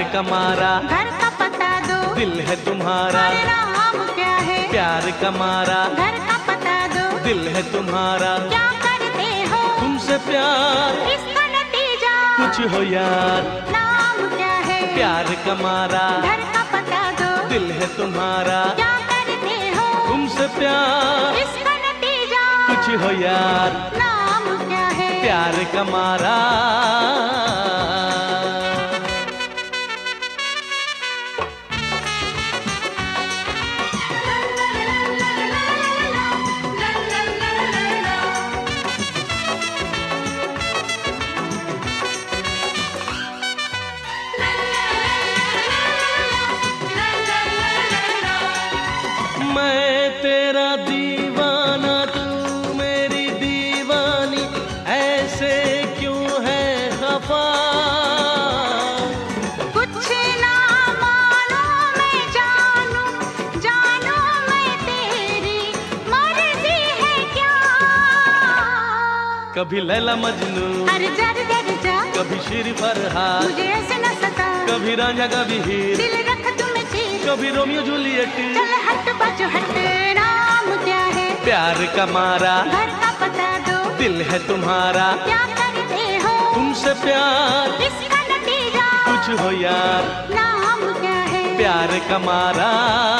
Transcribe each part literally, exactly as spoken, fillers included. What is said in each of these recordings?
प्यार का मारा, घर का पता दो, दिल है तुम्हारा। अरे नाम क्या है? प्यार का मारा, घर का पता दो, दिल है तुम्हारा। क्या करते हो तुमसे प्यार, इसका नतीजा कुछ हो यार। नाम क्या है? प्यार का मारा, घर का पता दो, दिल है तुम्हारा। क्या करते हो तुमसे प्यार, इसका नतीजा कुछ हो यार। नाम क्या है? प्यार का मारा। मैं तेरा दीवाना, तू मेरी दीवानी, ऐसे क्यों है खफा? कुछ ना मालूम मैं जानू, जानू मैं तेरी मर्जी है क्या? कभी लैला मजनू, अरे जर जर जा, कभी शेर फरहाद, मुझे ऐसे न सता, कभी रांझा कभी हीर, दिल रख तुम्हें चीर, कभी रोमियो जूलियट। चल हट बाजू हट, नाम क्या है? प्यार का मारा, घर का पता दो, दिल है तुम्हारा। क्या करते हो तुमसे प्यार, इसका नतीजा कुछ हो यार। नाम क्या है? प्यार का मारा।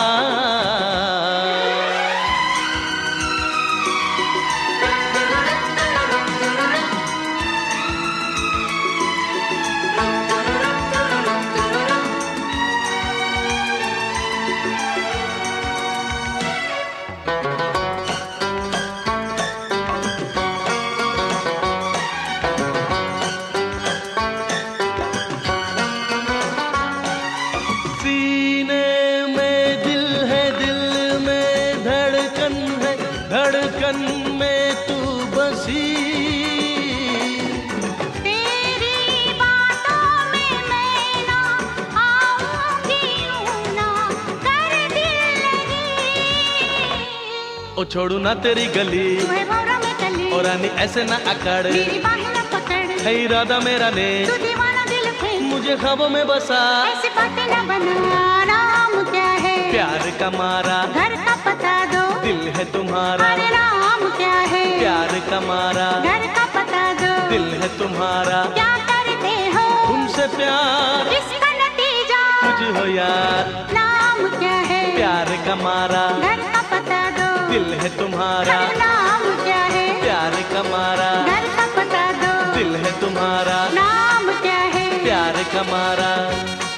सीने में दिल है, दिल में धड़कन है, धड़कन में तू बसी। तेरी बातों में मैं ना आऊंगी, यूं ना कर दिल लगी। ओ छोड़ू ना तेरी गली, तुम्हें भौरा में कली, और रानी ऐसे ना अकड़। मेरी बाहें न पकड़, है इरादा मेरा ने, तू दीवाना दिल पे, मुझे ख्वाबों में बसा। ऐसी बातें न बना, नाम क्या है? प्यार का मारा, घर का पता दो, दिल है तुम्हारा। अरे नाम क्या है? प्यार का मारा, घर का पता दो, दिल है तुम्हारा। क्या करते हो तुमसे प्यार, इसका नतीजा कुछ हो यार। नाम क्या है? प्यार का मारा, घर का पता दो, दिल है तुम्हारा। अरे नाम क्या है? प्यार का मारा, घर का पता दो, दिल है तुम्हारा। नाम क्या है? प्यार का मारा।